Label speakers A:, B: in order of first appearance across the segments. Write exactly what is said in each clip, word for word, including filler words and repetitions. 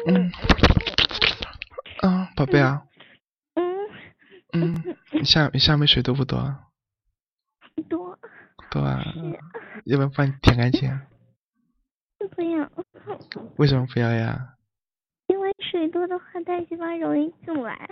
A: 嗯啊，宝贝啊，
B: 嗯
A: 嗯，你下你下面水多不多啊？
B: 多。
A: 多啊，
B: 是。
A: 要不要帮你舔干净？
B: 不要。
A: 为什么不要呀？
B: 因为水多的话，大鸡巴容易进来。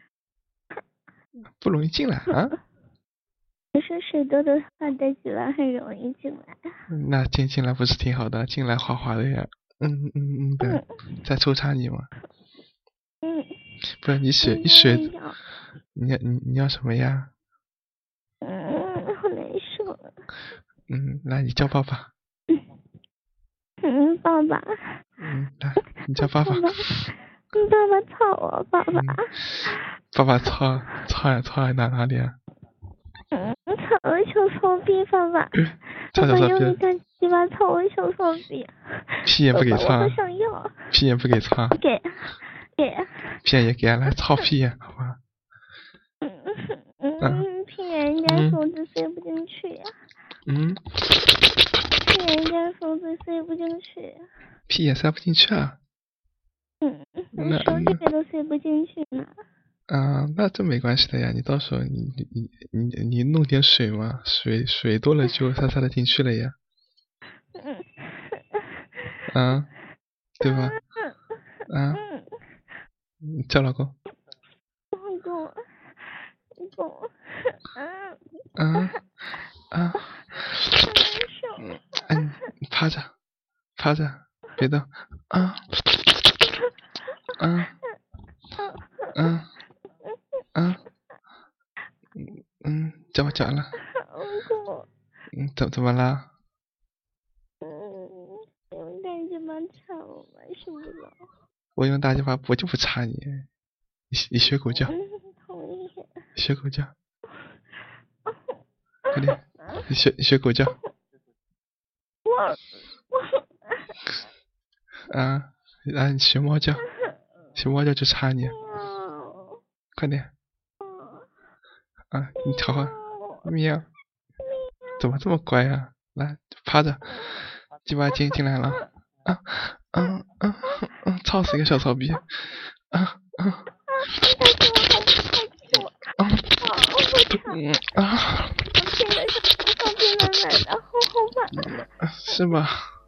A: 不容易进来啊？
B: 你说水多的话，大鸡巴很容易进来。
A: 那进进来不是挺好的？进来滑滑的呀。嗯嗯嗯的，
B: 嗯
A: 在抽插你吗？
B: 嗯。
A: 不是你水你水，你要你你要什么呀？
B: 嗯，好难受。
A: 嗯，来你叫爸爸。
B: 嗯，爸爸。
A: 嗯，来你叫爸爸。
B: 爸爸，爸爸操我，爸爸。
A: 嗯、爸爸操操操在哪哪里啊？
B: 嗯，操我小骚逼，爸爸。
A: 操小骚逼。
B: 爸爸用你大鸡巴操我小骚逼。
A: 屁也不给操。
B: 我好想要。
A: 屁也不给操。
B: 给给。
A: 屁也给，来操屁眼，好吧？
B: 嗯嗯，屁眼人家手指塞不进去呀。
A: 嗯。
B: 屁眼人家手指塞不进去。
A: 屁也塞不进去啊。
B: 嗯，我手指都塞不进去呢。
A: 啊，那这没关系的呀，你到时候你你你你你弄点水嘛，水水多了就塞塞得进去了呀。
B: 嗯。
A: 啊，对吧？啊。叫老公。
B: 老公，老公。嗯。
A: 啊啊。嗯，趴着，趴着，别动。啊。啊。嗯。嗯。嗯，叫我叫了。嗯，怎怎么了？
B: 嗯，用大鸡巴插我吗？受不了。
A: 我用大鸡巴，我就不插你。你你学狗叫。
B: 同意。
A: 学狗叫。快点，你学你学狗叫。
B: 我我。
A: 啊，啊，你学猫叫，学猫叫就插你。快点。啊，你好好。喵。怎么这么乖啊？来，趴着，鸡巴进进来了。啊啊啊啊！操死一个小骚逼！啊啊！啊！嗯啊！是吧？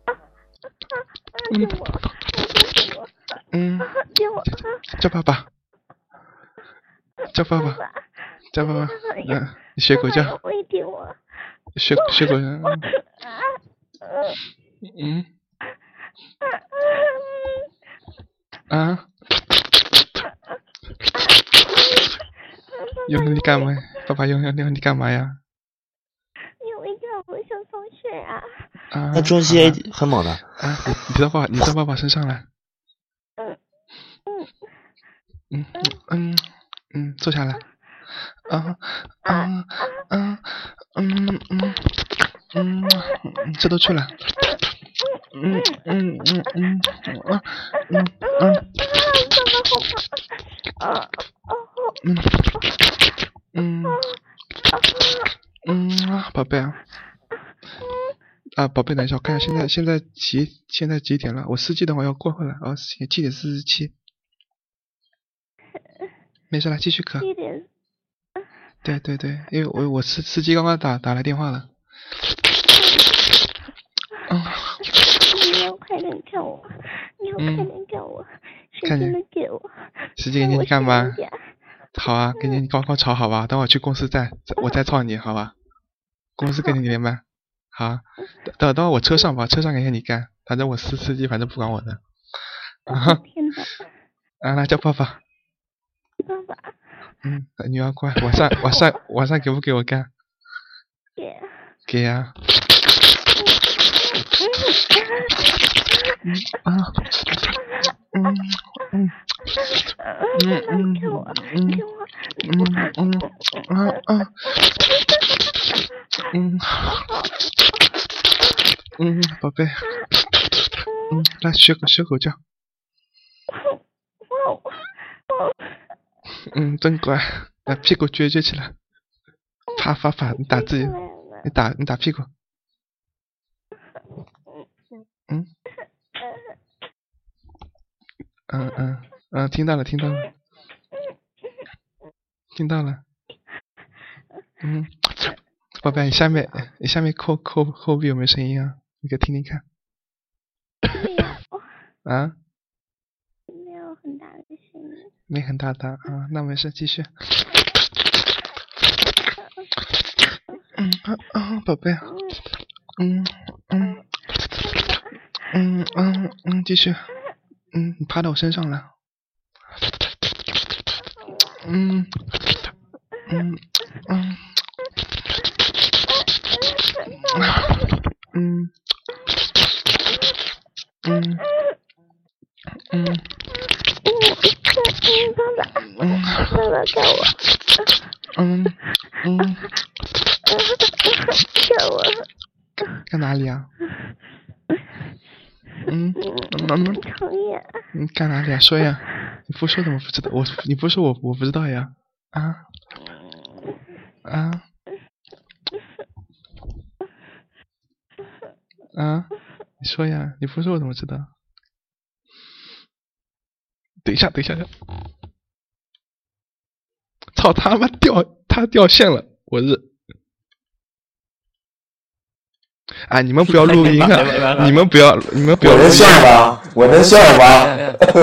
A: 嗯嗯。叫爸爸。叫爸爸。叫爸爸。嗯，你学狗叫。学学狗叫。嗯。啊。用力干嘛？爸爸用用用力干嘛呀？
B: 用力干我小骚穴啊！
A: 啊，
C: 那中期 A 很猛的。
A: 啊，你你到爸爸，你到爸爸身上来。
B: 嗯嗯
A: 嗯嗯嗯，坐下来。啊啊啊嗯嗯嗯，这都去了。嗯嗯嗯嗯啊嗯嗯。
B: 啊
A: 嗯嗯嗯啊，宝贝啊。啊，宝贝，等一下，我看一下，现在现在几现在几点了？我司机等会要过会了，哦，七点四十七。没事了，继续咳。
B: 七点。
A: 对对对，因为我我司司机刚刚打打来电话了。啊。
B: 你要快点看我，你要快点看我，使劲的给我。
A: 使劲给你干嘛？好啊，给你高高潮好吧？等我去公司再我再操你好吧？公司跟你连麦。好，等等我车上吧，车上给你干，反正我司司机反正不管我的。啊！
B: 天哪！
A: 啊，来叫爸爸。
B: 爸爸。
A: 嗯，女儿乖，晚上晚上晚上给不给我干？
B: 给。
A: 给呀。嗯啊。嗯嗯嗯嗯
B: 给我，
A: 给
B: 我。
A: 嗯嗯啊啊。嗯。嗯，宝贝。嗯，来学狗学狗叫。嗯，真乖，来屁股撅撅起来。啪啪啪，你打自己，你打你打屁股。嗯。 嗯嗯嗯，听到了，听到了，听到了。嗯，宝贝，你下面你下面扣扣后壁有没有声音啊？你给听听看。
B: 没有。
A: 啊？
B: 没有很大的声音。
A: 没很大的啊，那没事，继续。嗯啊啊，宝贝。嗯嗯嗯嗯嗯，继续。嗯，你趴到我身上了。嗯嗯嗯嗯嗯嗯。
B: 爸爸，
A: 嗯，
B: 爸爸干我。
A: 嗯嗯，
B: 干我。
A: 干哪里啊？嗯嗯嗯，
B: 讨厌。
A: 你干哪里啊？说呀！你不说怎么不知道？我你不说我我不知道呀！啊啊啊！你说呀！你不说我怎么知道？等一下，等一下，操他妈掉他掉线了！我是啊！你们不要录音啊！你们不要你们不要录音。
C: 我能笑吗？我能笑吗？